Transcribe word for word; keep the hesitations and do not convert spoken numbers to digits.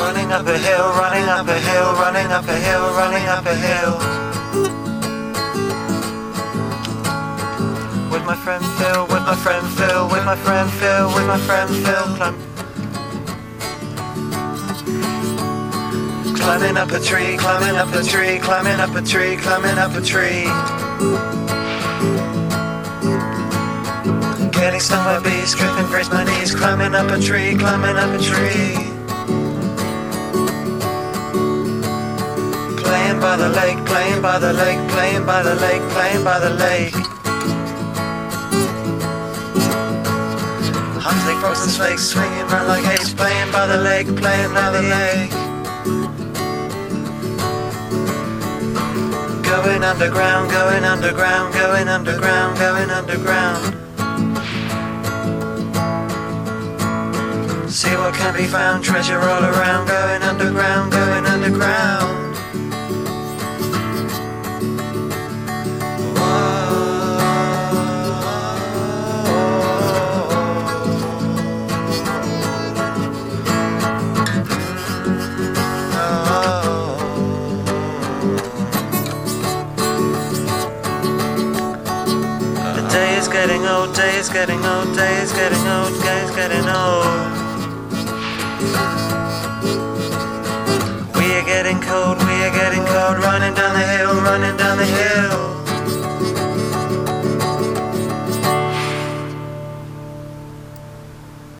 running up a hill, running up a hill, running up a hill, running up a hill. With my friend Phil, with my friend Phil, with my friend Phil, with my friend Phil, climb. Climbing up a tree, climbing up a tree, climbing up a tree, climbing up a tree. Getting stung by bees, tripping, brace my knees, climbing up a tree, climbing up a tree. Playing by the lake, playing by the lake, playing by the lake, playing by the lake. Hugs like frozen flakes, swinging round like apes, playing by the lake, playing by the lake. Going underground, going underground, going underground, going underground. See what can be found, treasure all around, going underground, going underground. Day is getting old, day is getting old, day is getting old, day is getting old.